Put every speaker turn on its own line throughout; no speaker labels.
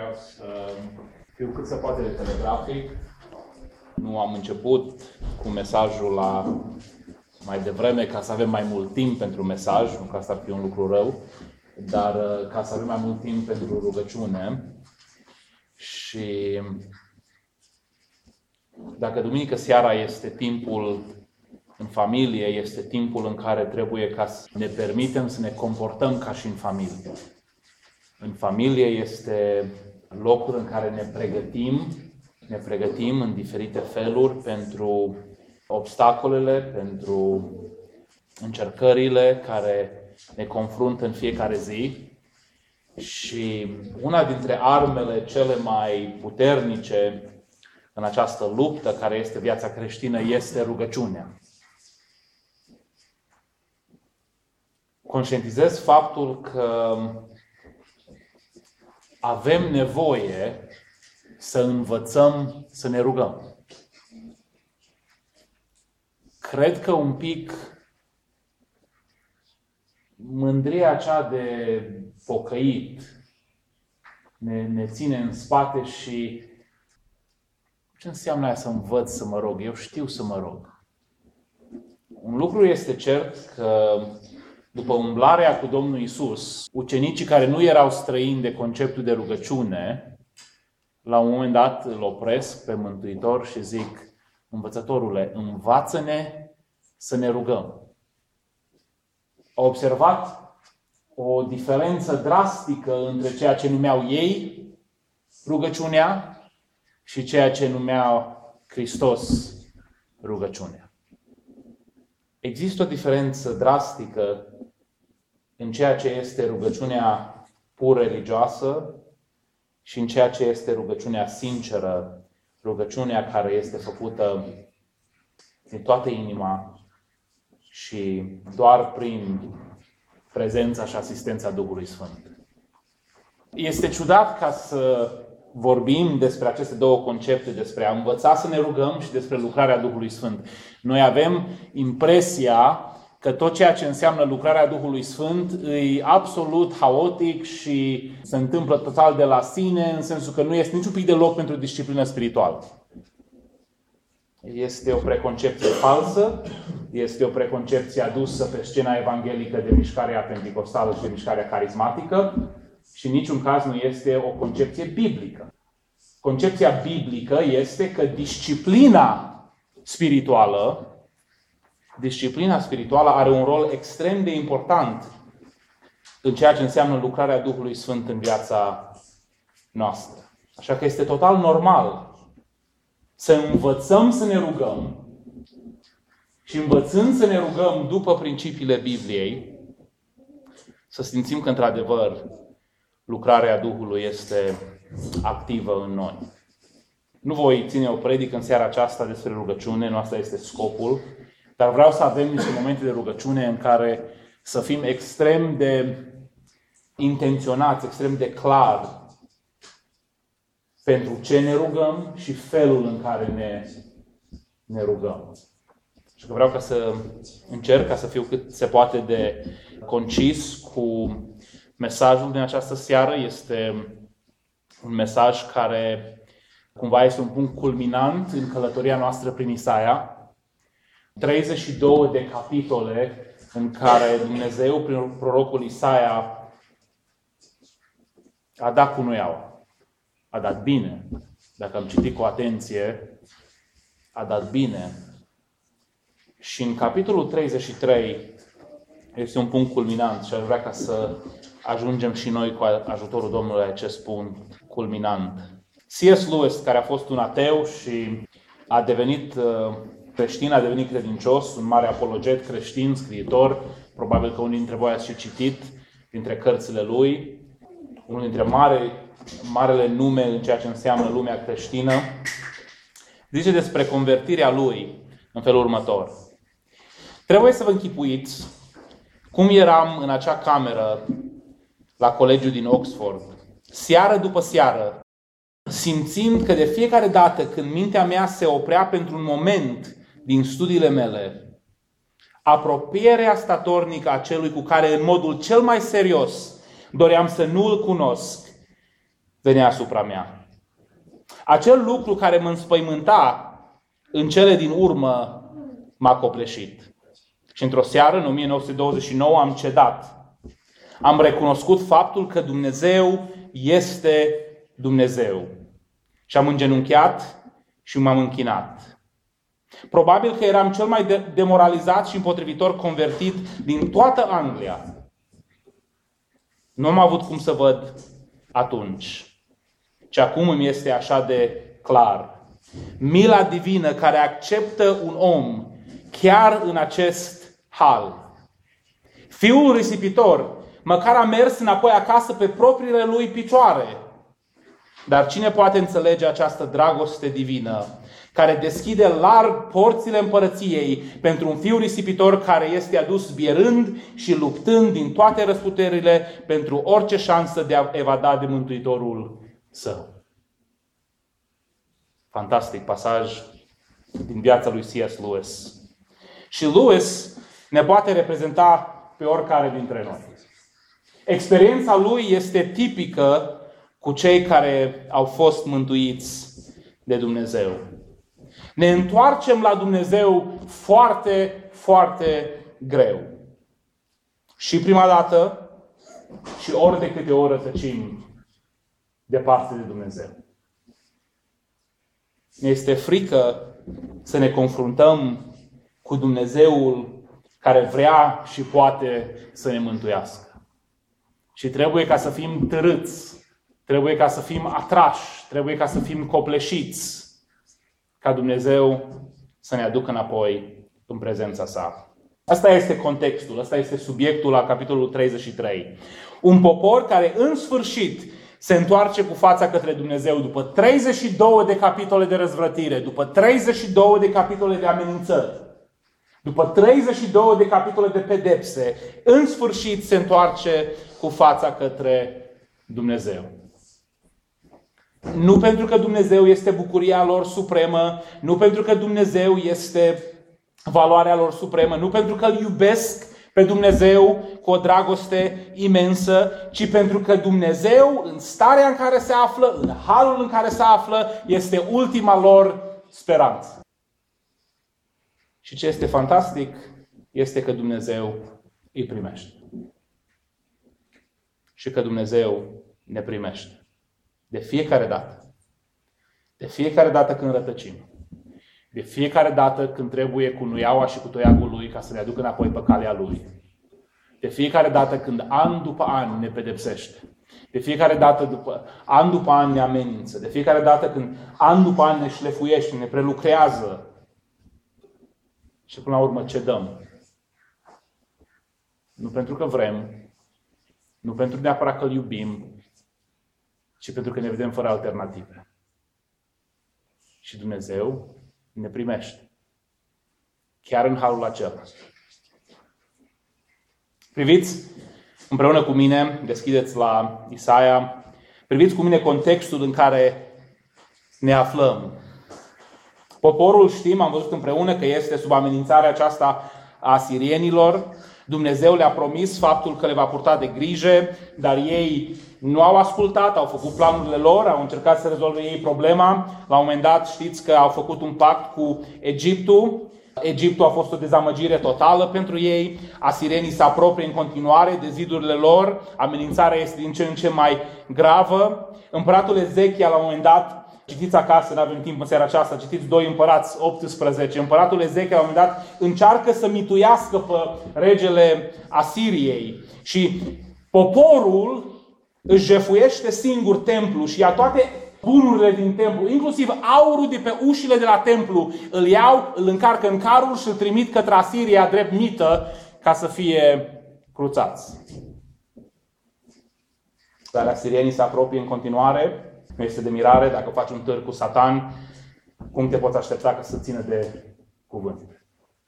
vreau să fiu cât se poate de telegrafic. Nu am început cu mesajul la mai devreme ca să avem mai mult timp pentru mesaj, nu că asta ar fi un lucru rău, dar ca să avem mai mult timp pentru rugăciune. Și dacă duminică seara este timpul în familie, este timpul în care trebuie ca să ne permitem să ne comportăm ca și în familie. În familie este locul în care ne pregătim în diferite feluri pentru obstacolele, pentru încercările care ne confruntă în fiecare zi. Și una dintre armele cele mai puternice în această luptă care este viața creștină este rugăciunea. Conștientizez faptul că avem nevoie să învățăm să ne rugăm. Cred că un pic mândria aceea de pocăit ne ține în spate și ce înseamnă aia să învăț să mă rog? Eu știu să mă rog. Un lucru este cert că după umblarea cu Domnul Iisus, ucenicii care nu erau străini de conceptul de rugăciune, la un moment dat îl opresc pe Mântuitor și zic: Învățătorule, învață-ne să ne rugăm. Au observat o diferență drastică între ceea ce numeau ei rugăciunea și ceea ce numeau Hristos rugăciunea. Există o diferență drastică în ceea ce este rugăciunea pur religioasă și în ceea ce este rugăciunea sinceră, rugăciunea care este făcută din toată inima și doar prin prezența și asistența Duhului Sfânt. Este ciudat ca să vorbim despre aceste două concepte, despre a învăța să ne rugăm și despre lucrarea Duhului Sfânt. Noi avem impresia că tot ceea ce înseamnă lucrarea Duhului Sfânt e absolut haotic și se întâmplă total de la sine, în sensul că nu este niciun pic de loc pentru disciplină spirituală. Este o preconcepție falsă, este o preconcepție adusă pe scena evanghelică de mișcarea penticostală și de mișcarea carismatică și în niciun caz nu este o concepție biblică. Concepția biblică este că disciplina spirituală are un rol extrem de important în ceea ce înseamnă lucrarea Duhului Sfânt în viața noastră. Așa că este total normal să învățăm să ne rugăm și învățând să ne rugăm după principiile Bibliei, să simțim că într-adevăr lucrarea Duhului este activă în noi. Nu voi ține o predică în seara aceasta despre rugăciune, nu asta este scopul, dar vreau să avem niște momente de rugăciune în care să fim extrem de intenționați, extrem de clar pentru ce ne rugăm și felul în care ne rugăm. Și că vreau să încerc ca să fiu cât se poate de concis cu mesajul din această seară. Este un mesaj care cumva este un punct culminant în călătoria noastră prin Isaia. 32 de capitole în care Dumnezeu, prin prorocul Isaia, a dat cu nuiaua. A dat bine. Dacă am citit cu atenție, a dat bine. Și în capitolul 33 este un punct culminant și aș vrea ca să ajungem și noi cu ajutorul Domnului la acest punct culminant. C.S. Lewis, care a fost un ateu și a devenit creștin, a devenit credincios, un mare apologet creștin, scriitor, probabil că unii dintre voi ați și citit dintre cărțile lui, unul dintre marele nume în ceea ce înseamnă lumea creștină, zice despre convertirea lui în felul următor. Trebuie să vă închipuiți cum eram în acea cameră la colegiul din Oxford, seară după seară, simțind că de fiecare dată când mintea mea se oprea pentru un moment din studiile mele, apropierea statornică a celui cu care în modul cel mai serios doream să nu îl cunosc, venea asupra mea. Acel lucru care mă înspăimânta în cele din urmă m-a copleșit. Și într-o seară, în 1929, am cedat. Am recunoscut faptul că Dumnezeu este Dumnezeu. Și am îngenunchiat și m-am închinat. Probabil că eram cel mai demoralizat și împotrivitor convertit din toată Anglia. Nu am avut cum să văd atunci. Și acum îmi este așa de clar. Mila divină care acceptă un om chiar în acest hal. Fiul risipitor măcar a mers înapoi acasă pe propriile lui picioare. Dar cine poate înțelege această dragoste divină care deschide larg porțile împărăției pentru un fiu risipitor care este adus bierând și luptând din toate răsputerile pentru orice șansă de a evada de Mântuitorul său? Fantastic pasaj din viața lui C.S. Lewis. Și Lewis ne poate reprezenta pe oricare dintre noi. Experiența lui este tipică cu cei care au fost mântuiți de Dumnezeu. Ne întoarcem la Dumnezeu foarte, foarte greu. Și prima dată, și ori de câte ori tăcim departe de Dumnezeu. Ne este frică să ne confruntăm cu Dumnezeul care vrea și poate să ne mântuiască. Și trebuie ca să fim târâți, trebuie ca să fim atrași, trebuie ca să fim copleșiți, ca Dumnezeu să ne aducă înapoi în prezența sa. Asta este contextul, asta este subiectul la capitolul 33. Un popor care în sfârșit se întoarce cu fața către Dumnezeu după 32 de capitole de răzvrătire, după 32 de capitole de amenințări, după 32 de capitole de pedepse, în sfârșit se întoarce cu fața către Dumnezeu. Nu pentru că Dumnezeu este bucuria lor supremă, nu pentru că Dumnezeu este valoarea lor supremă, nu pentru că îl iubesc pe Dumnezeu cu o dragoste imensă, ci pentru că Dumnezeu, în starea în care se află, în halul în care se află, este ultima lor speranță. Și ce este fantastic este că Dumnezeu îi primește. Și că Dumnezeu ne primește. De fiecare dată. De fiecare dată când rătăcim. De fiecare dată când trebuie cu nuiaua și cu toiagul lui ca să ne aducă înapoi pe calea lui. De fiecare dată când an după an ne pedepsește. De fiecare dată an după an ne amenință. De fiecare dată când an după an ne șlefuiește, ne prelucrează. Și până la urmă cedăm. Nu pentru că vrem, nu pentru neapărat că îl iubim, ci pentru că ne vedem fără alternative. Și Dumnezeu ne primește. Chiar în halul acela. Priviți împreună cu mine, deschideți la Isaia, priviți cu mine contextul în care ne aflăm. Poporul, știm, am văzut împreună că este sub amenințarea aceasta a asirienilor. Dumnezeu le-a promis faptul că le va purta de grijă, dar ei nu au ascultat, au făcut planurile lor, au încercat să rezolve ei problema. La un moment dat știți că au făcut un pact cu Egiptul. Egiptul a fost o dezamăgire totală pentru ei. Asirienii se apropie în continuare de zidurile lor. Amenințarea este din ce în ce mai gravă. Împăratul Ezechia, la un moment dat, citiți acasă, nu avem timp în seara aceasta, citiți 2 Împărați 18. Împăratul Ezechia, la un moment dat, încearcă să mituiască pe regele Asiriei. Și poporul își jefuiește singur templu și ia toate bunurile din templu, inclusiv aurul de pe ușile de la templu, îl iau, îl încarcă în carul și îl trimit către Asiria drept mită ca să fie cruțați. Dar asirienii se apropie în continuare. Nu este de mirare dacă faci un târg cu Satan, cum te poți aștepta ca să țină de cuvânt.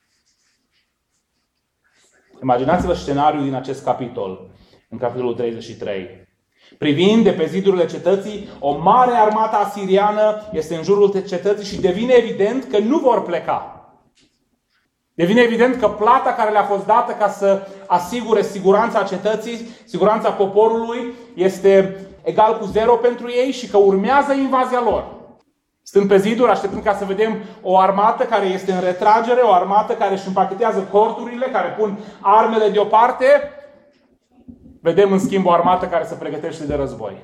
Imaginați-vă scenariul din acest capitol, în capitolul 33. Privind de pe zidurile cetății, o mare armată asiriană este în jurul cetății și devine evident că nu vor pleca. Devine evident că plata care le-a fost dată ca să asigure siguranța cetății, siguranța poporului, este egal cu 0 pentru ei și că urmează invazia lor. Stând pe ziduri, așteptând ca să vedem o armată care este în retragere, o armată care își împachetează corturile, care pun armele deoparte, vedem în schimb o armată care se pregătește de război.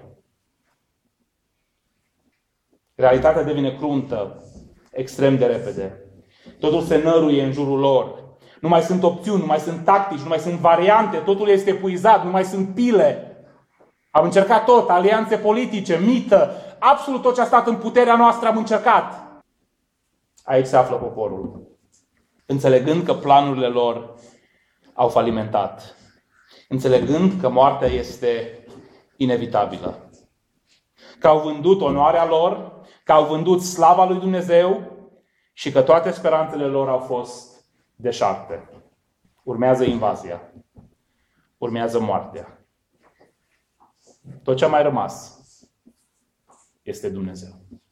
Realitatea devine cruntă extrem de repede. Totul se năruie în jurul lor. Nu mai sunt opțiuni, nu mai sunt tactici, nu mai sunt variante, totul este epuizat, nu mai sunt pile. Am încercat tot, alianțe politice, mită, absolut tot ce a stat în puterea noastră am încercat. Aici se află poporul. Înțelegând că planurile lor au falimentat. Înțelegând că moartea este inevitabilă. Că au vândut onoarea lor, că au vândut slava lui Dumnezeu și că toate speranțele lor au fost deșarte. Urmează invazia. Urmează moartea. Tot ce a mai rămas este Dumnezeu.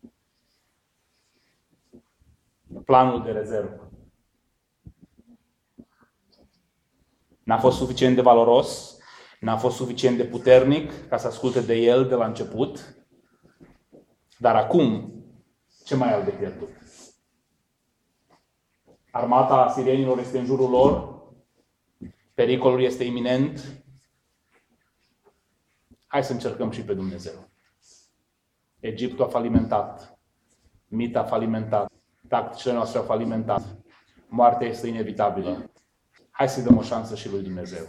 Planul de rezervă. N-a fost suficient de valoros, n-a fost suficient de puternic ca să asculte de el de la început, dar acum ce mai au de pierdut? Armata sirienilor este în jurul lor, pericolul este iminent. Hai să încercăm și pe Dumnezeu. Egiptul a falimentat, Mita a falimentat, tacticile noastre au falimentat, moartea este inevitabilă. Hai să-i dăm o șansă și lui Dumnezeu.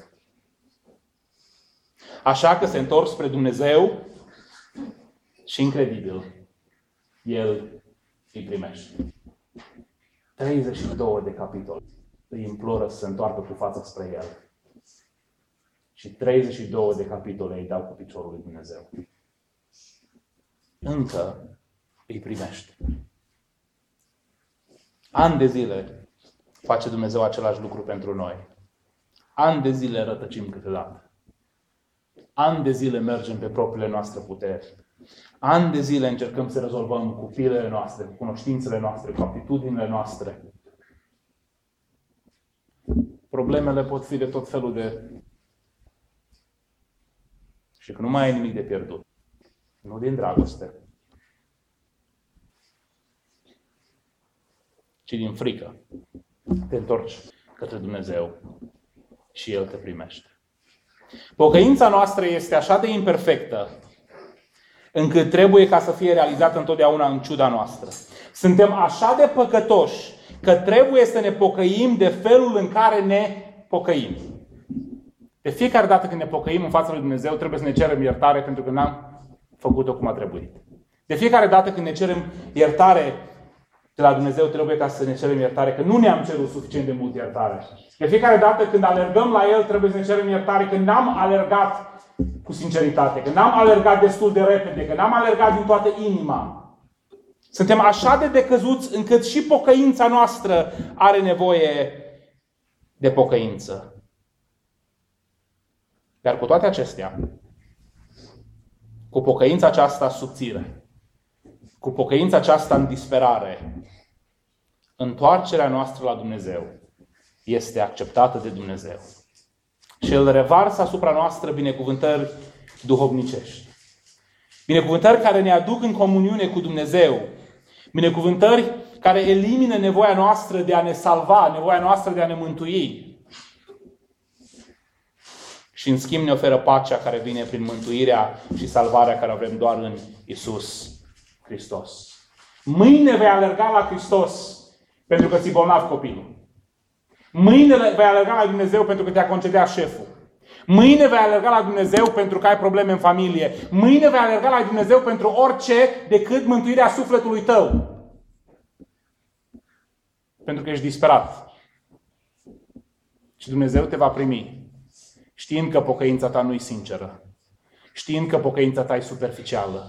Așa că se întorc spre Dumnezeu și incredibil, El îi primește. 32 de capitole îi imploră să se întoarcă cu fața spre El. Și 32 de capitole îi dau cu piciorul lui Dumnezeu. Încă îi primește. Ani de zile face Dumnezeu același lucru pentru noi. Ani de zile rătăcim câteodată. Ani de zile mergem pe propriile noastre puteri. Ani de zile încercăm să rezolvăm cu pilele noastre, cu cunoștințele noastre, cu aptitudinile noastre. Problemele pot fi de tot felul de... Și că nu mai ai nimic de pierdut. Nu din dragoste, ci din frică. Te întorci către Dumnezeu și El te primește. Pocăința noastră este așa de imperfectă încât trebuie ca să fie realizată întotdeauna în ciuda noastră. Suntem așa de păcătoși că trebuie să ne pocăim de felul în care ne pocăim. De fiecare dată când ne pocăim în fața lui Dumnezeu, trebuie să ne cerem iertare pentru că n-am făcut-o cum a trebuit. De fiecare dată când ne cerem iertare de la Dumnezeu, trebuie ca să ne cerem iertare că nu ne-am cerut suficient de mult iertare. De fiecare dată când alergăm la El, trebuie să ne cerem iertare că n-am alergat cu sinceritate, că n-am alergat destul de repede, că n-am alergat din toată inima. Suntem așa de decăzuți încât și pocăința noastră are nevoie de pocăință. Dar cu toate acestea, cu pocăința aceasta subțire, cu pocăința aceasta în disperare, întoarcerea noastră la Dumnezeu este acceptată de Dumnezeu. Și El revarsă asupra noastră binecuvântări duhovnicești. Binecuvântări care ne aduc în comuniune cu Dumnezeu. Binecuvântări care elimină nevoia noastră de a ne salva, nevoia noastră de a ne mântui. Și în schimb ne oferă pacea care vine prin mântuirea și salvarea care avem doar în Iisus Hristos. Mâine vei alerga la Hristos pentru că ți-i bolnav copilul. Mâine vei alerga la Dumnezeu pentru că te-a concediat șeful. Mâine vei alerga la Dumnezeu pentru că ai probleme în familie. Mâine vei alerga la Dumnezeu pentru orice decât mântuirea sufletului tău. Pentru că ești disperat. Și Dumnezeu te va primi. Știind că pocăința ta nu e sinceră. Știind că pocăința ta e superficială.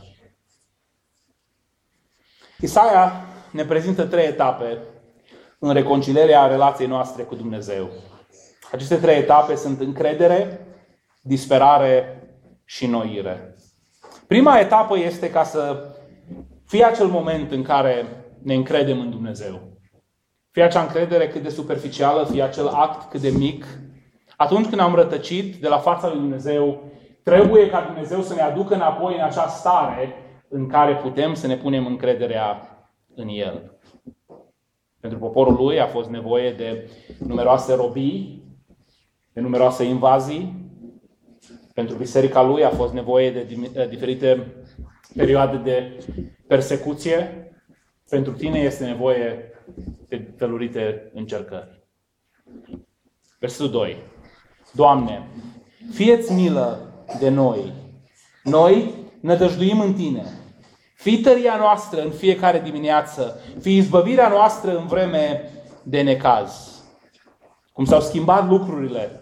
Isaia ne prezintă 3 etape în reconcilierea relației noastre cu Dumnezeu. Aceste 3 etape sunt încredere, disperare și înnoire. Prima etapă este ca să fie acel moment în care ne încredem în Dumnezeu. Fie acea încredere cât de superficială, fie acel act cât de mic. Atunci când am rătăcit de la fața lui Dumnezeu Trebuie ca Dumnezeu să ne aducă înapoi în acea stare în care putem să ne punem încrederea în El. Pentru poporul lui a fost nevoie de numeroase robii, de numeroase invazii. Pentru biserica lui a fost nevoie de diferite perioade de persecuție. Pentru tine este nevoie de felurite încercări. Versetul 2. Doamne, fie-ți milă de noi. Noi nădăjduim în Tine. Fii tăria noastră în fiecare dimineață. Fii izbăvirea noastră în vreme de necaz. Cum s-au schimbat lucrurile.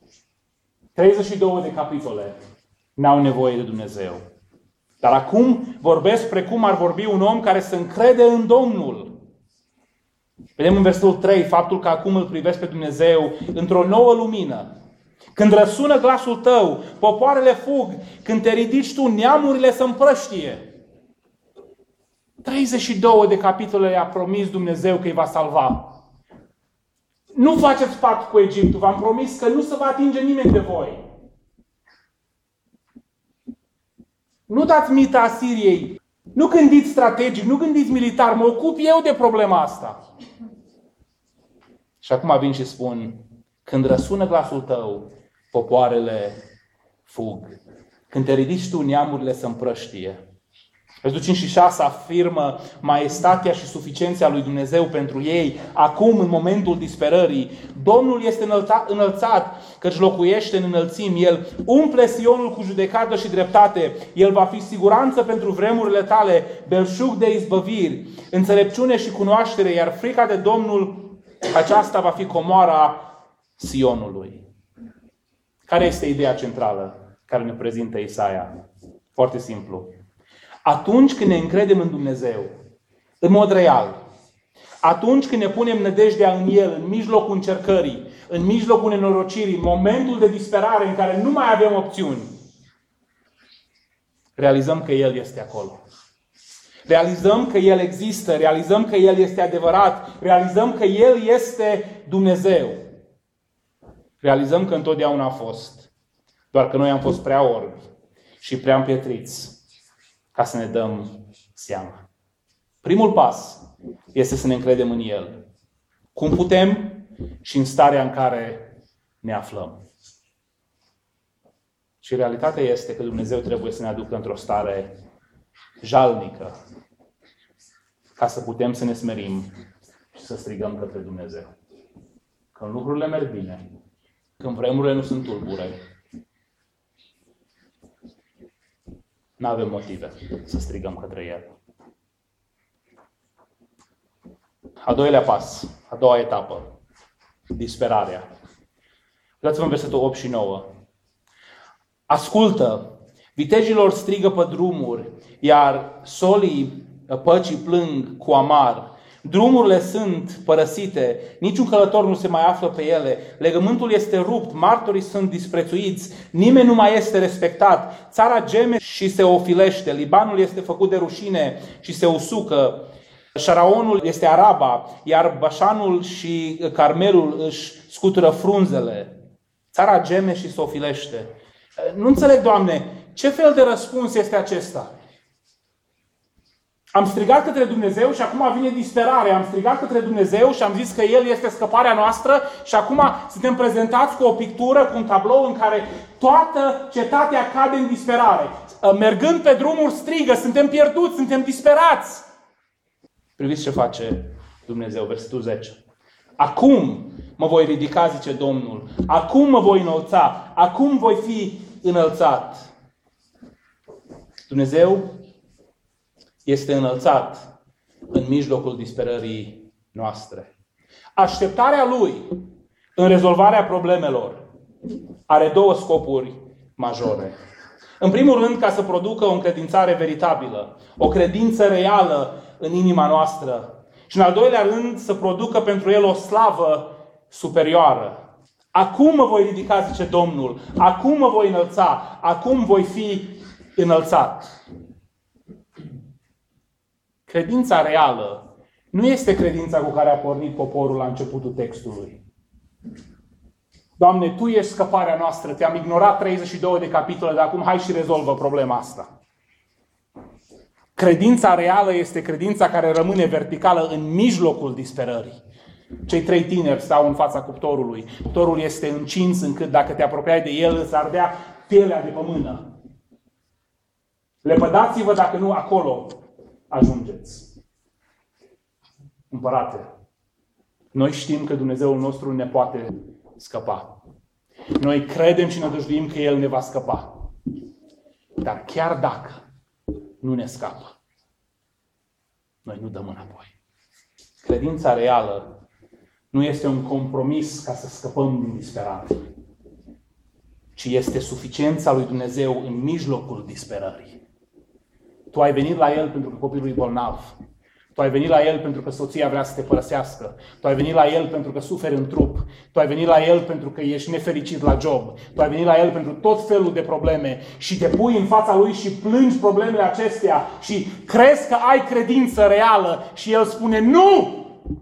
32 de capitole n-au nevoie de Dumnezeu. Dar acum vorbesc precum ar vorbi un om care se încrede în Domnul. Vedem în versetul 3 faptul că acum îl privesc pe Dumnezeu într-o nouă lumină. Când răsună glasul tău, popoarele fug. Când te ridici tu, neamurile se împrăștie. 32 de capitole le-a promis Dumnezeu că îi va salva. Nu faceți pact cu Egiptul. V-am promis că nu se va atinge nimeni de voi. Nu dați mita Asiriei. Nu gândiți strategic, nu gândiți militar. Mă ocup eu de problema asta. Și acum vin și spun, când răsună glasul tău, popoarele fug. Când te ridici tu, neamurile se împrăștie. Versetul 5 și 6 afirmă maestatea și suficiența lui Dumnezeu pentru ei. Acum, în momentul disperării, Domnul este înălțat, căci locuiește în înălțimi. El umple Sionul cu judecată și dreptate. El va fi siguranță pentru vremurile tale, belșug de izbăviri, înțelepciune și cunoaștere, iar frica de Domnul, aceasta va fi comoara Sionului. Care este ideea centrală care ne prezintă Isaia? Foarte simplu. Atunci când ne încredem în Dumnezeu, în mod real, atunci când ne punem nădejdea în El, în mijlocul încercării, în mijlocul nenorocirii, în momentul de disperare în care nu mai avem opțiuni, realizăm că El este acolo. Realizăm că El există, realizăm că El este adevărat, realizăm că El este Dumnezeu. Realizăm că întotdeauna a fost, doar că noi am fost prea orbi și prea împietriți ca să ne dăm seama. Primul pas este să ne încredem în El. Cum putem și în starea în care ne aflăm. Și realitatea este că Dumnezeu trebuie să ne aducă într-o stare jalnică ca să putem să ne smerim și să strigăm către Dumnezeu. Când lucrurile merg bine, când vremurile nu sunt tulbure, nu avem motive să strigăm către El. A doilea pas, a doua etapă, disperarea. Uitați-vă în versetul 8 și 9. Ascultă, vitejilor strigă pe drumuri, iar solii păcii plâng cu amar. Drumurile sunt părăsite, niciun călător nu se mai află pe ele, legământul este rupt, martorii sunt disprețuiți, nimeni nu mai este respectat, țara geme și se ofilește, Libanul este făcut de rușine și se usucă, Șaraonul este Araba, iar Bașanul și Carmelul își scutură frunzele. Țara geme și se ofilește. Nu înțeleg, Doamne, ce fel de răspuns este acesta? Am strigat către Dumnezeu și acum vine disperare. Am strigat către Dumnezeu și am zis că El este scăparea noastră și acum suntem prezentați cu o pictură, cu un tablou în care toată cetatea cade în disperare. Mergând pe drumuri strigă, suntem pierduți, suntem disperați. Priviți ce face Dumnezeu, versetul 10. Acum mă voi ridica, zice Domnul. Acum mă voi înălța. Acum voi fi înălțat. Dumnezeu este înălțat în mijlocul disperării noastre. Așteptarea Lui în rezolvarea problemelor are două scopuri majore. În primul rând, ca să producă o încredințare veritabilă, o credință reală în inima noastră. Și în al doilea rând, să producă pentru El o slavă superioară. Acum mă voi ridica, zice Domnul. Acum mă voi înălța. Acum voi fi înălțat. Credința reală nu este credința cu care a pornit poporul la începutul textului. Doamne, Tu ești scăparea noastră, Te-am ignorat 32 de capitole, dar acum hai și rezolvă problema asta. Credința reală este credința care rămâne verticală în mijlocul disperării. Cei 3 tineri stau în fața cuptorului. Cuptorul este încins încât dacă te apropiai de el îți ardea pielea de pe mână. Lepădați-vă dacă nu acolo ajungeți. Împărate, noi știm că Dumnezeul nostru ne poate scăpa. Noi credem și ne nădăjduim că El ne va scăpa. Dar chiar dacă nu ne scapă, noi nu dăm înapoi. Credința reală nu este un compromis ca să scăpăm din disperare, ci este suficiența lui Dumnezeu în mijlocul disperării. Tu ai venit la El pentru că copilul e bolnav. Tu ai venit la El pentru că soția vrea să te părăsească. Tu ai venit la El pentru că suferi în trup. Tu ai venit la El pentru că ești nefericit la job. Tu ai venit la El pentru tot felul de probleme și te pui în fața Lui și plângi problemele acestea și crezi că ai credință reală și El spune nu!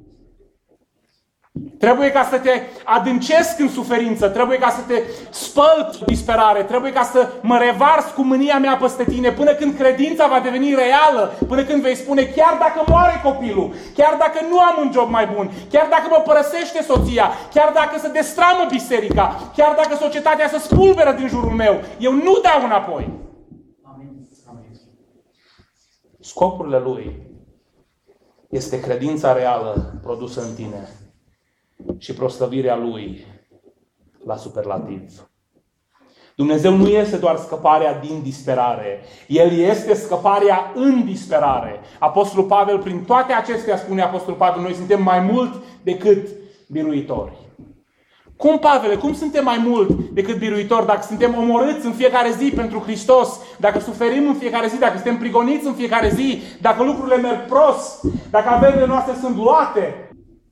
Trebuie ca să te adâncesc în suferință, trebuie ca să te spăl disperare, trebuie ca să mă revars cu mânia mea peste tine până când credința va deveni reală, până când vei spune chiar dacă moare copilul, chiar dacă nu am un job mai bun, chiar dacă mă părăsește soția, chiar dacă se destramă biserica, chiar dacă societatea se spulberă din jurul meu, eu nu dau înapoi. Amin. Scopurile Lui este credința reală produsă în tine și proslăvirea Lui la superlativ. Dumnezeu nu este doar scăparea din disperare. El este scăparea în disperare. Apostolul Pavel, prin toate acestea, spune Apostolul Pavel, noi suntem mai mult decât biruitori. Cum, Pavele? Cum suntem mai mult decât biruitori dacă suntem omorâți în fiecare zi pentru Hristos, dacă suferim în fiecare zi, dacă suntem prigoniți în fiecare zi, dacă lucrurile merg prost, dacă averile noastre sunt luate?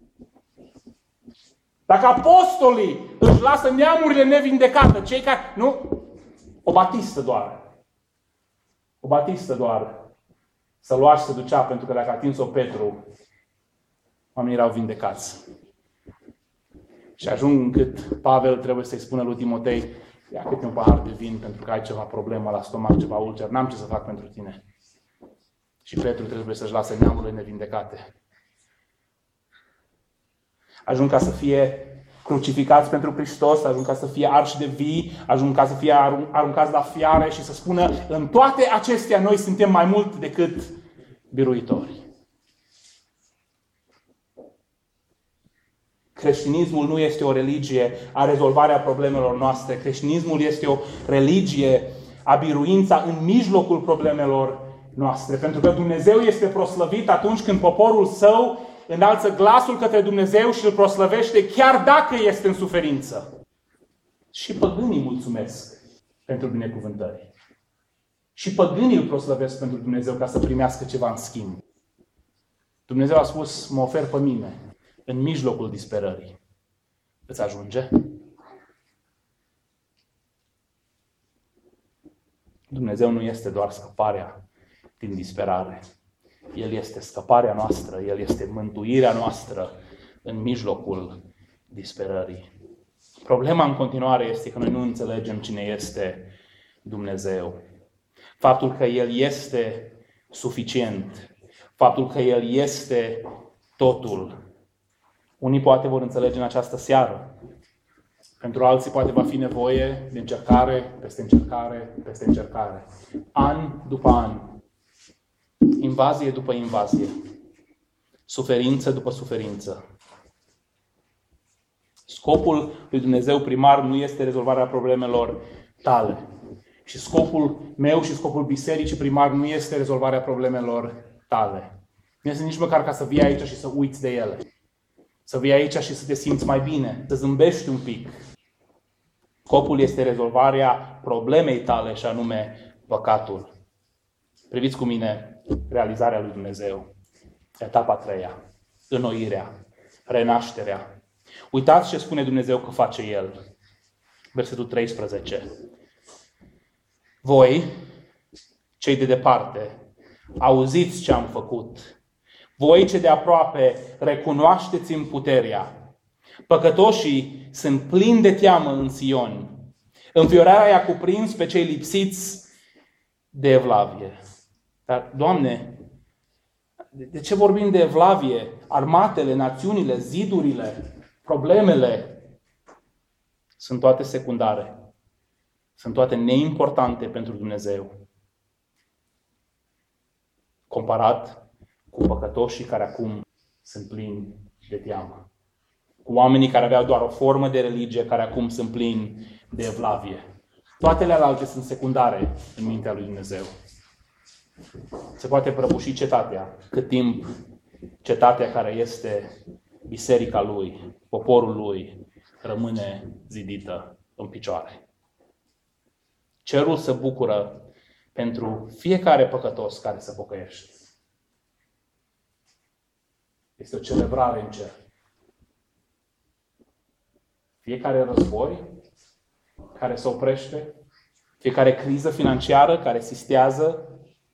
Dacă apostolii își lasă neamurile nevindecate, cei care... Nu? O batistă doar. O batistă doar. Să lua și să ducea, pentru că dacă a atins-o Petru, oamenii erau vindecați. Și ajung încât Pavel trebuie să-i spună lui Timotei, ia câte un pahar de vin pentru că ai ceva problemă la stomac, ceva ulcer, n-am ce să fac pentru tine. Și Petru trebuie să-și lase neamurile nevindecate. Ajung ca să fie crucificați pentru Hristos, ajung ca să fie arși de vii, ajung ca să fie aruncați la fiare și să spună, în toate acestea noi suntem mai mult decât biruitori. Creștinismul nu este o religie a rezolvarea problemelor noastre. Creștinismul este o religie a biruința în mijlocul problemelor noastre. Pentru că Dumnezeu este proslăvit atunci când poporul său înalță glasul către Dumnezeu și îl proslăvește chiar dacă este în suferință. Și păgânii mulțumesc pentru binecuvântări. Și păgânii îl proslăvesc pentru Dumnezeu ca să primească ceva în schimb. Dumnezeu a spus, mă ofer pe mine în mijlocul disperării. Îți ajunge? Dumnezeu nu este doar scăparea din disperare. El este scăparea noastră, El este mântuirea noastră în mijlocul disperării. Problema în continuare este că noi nu înțelegem cine este Dumnezeu. Faptul că El este suficient, faptul că El este totul. Unii poate vor înțelege în această seară. Pentru alții poate va fi nevoie de încercare, peste încercare, peste încercare. An după an. Invazie după invazie. Suferință după suferință. Scopul lui Dumnezeu primar nu este rezolvarea problemelor tale. Și scopul meu și scopul bisericii primar nu este rezolvarea problemelor tale. Nu este nici măcar ca să vii aici și să uiți de ele. Să vii aici și să te simți mai bine, să zâmbești un pic. Scopul este rezolvarea problemei tale și anume păcatul. Priviți cu mine realizarea lui Dumnezeu. Etapa 3-a. Înnoirea. Renașterea. Uitați ce spune Dumnezeu că face El. Versetul 13. Voi, cei de departe, auziți ce am făcut. Voi, ce de aproape, recunoașteți-mi puterea.
Păcătoșii sunt plini de teamă în Sion. Înfiorarea i-a cuprins pe cei lipsiți de evlavie. Dar, Doamne, de ce vorbim de evlavie? Armatele, națiunile, zidurile, problemele sunt toate secundare. Sunt toate neimportante pentru Dumnezeu. Comparat cu păcătoșii care acum sunt plini de teamă. Cu oamenii care aveau doar o formă de religie, care acum sunt plini de evlavie. Toate celelalte sunt secundare în mintea lui Dumnezeu. Se poate prăbuși cetatea, cât timp cetatea care este biserica lui, poporul lui, rămâne zidită în picioare. Cerul se bucură pentru fiecare păcătos care se pocăiește. Este o celebrare în cer. Fiecare război care se oprește, fiecare criză financiară care sistează,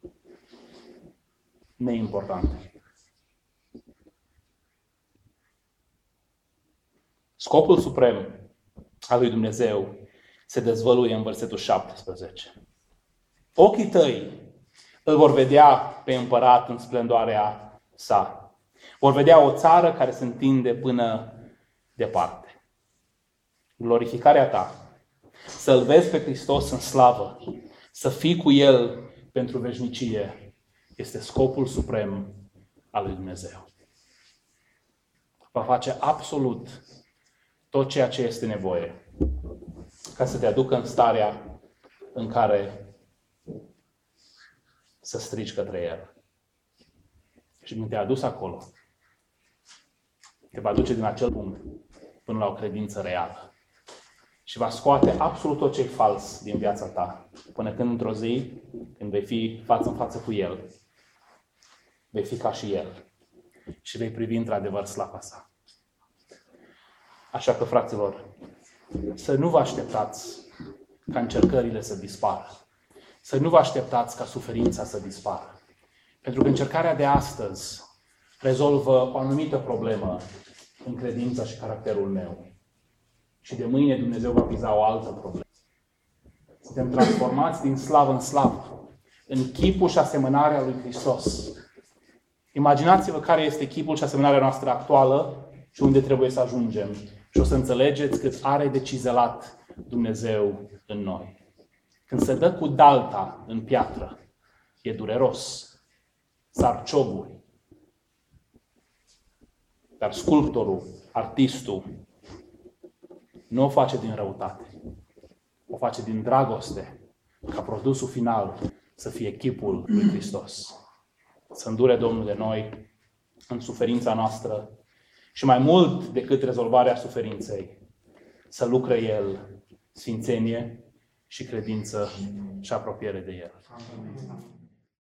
neimportantă. Scopul suprem al lui Dumnezeu se dezvăluie în versetul 17. Ochii tăi îl vor vedea pe împărat în splendoarea sa. Vor vedea o țară care se întinde până departe. Glorificarea ta, să-L vezi pe Hristos în slavă, să fii cu El pentru veșnicie, este scopul suprem al lui Dumnezeu. Va face absolut tot ceea ce este nevoie ca să te aducă în starea în care să strigi către El. Și când te-a adus acolo, te va duce din acel punct până la o credință reală. Și va scoate absolut tot ce e fals din viața ta. Până când într-o zi, când vei fi față în față cu El, vei fi ca și El. Și vei privi într-adevăr slava sa. Așa că, fraților, să nu vă așteptați ca încercările să dispară. Să nu vă așteptați ca suferința să dispară. Pentru că încercarea de astăzi rezolvă o anumită problemă în credința și caracterul meu. Și de mâine Dumnezeu va viza o altă problemă. Suntem transformați din slavă în slavă, în chipul și asemănarea lui Hristos. Imaginați-vă care este chipul și asemănarea noastră actuală și unde trebuie să ajungem. Și o să înțelegeți cât are de cizelat Dumnezeu în noi. Când se dă cu dalta în piatră, e dureros. Sar cioburi. Dar sculptorul, artistul, nu o face din răutate. O face din dragoste, ca produsul final să fie chipul lui Hristos. Să îndure Domnul de noi în suferința noastră și mai mult decât rezolvarea suferinței, să lucre El sfințenie și credință și apropiere de El. Amin.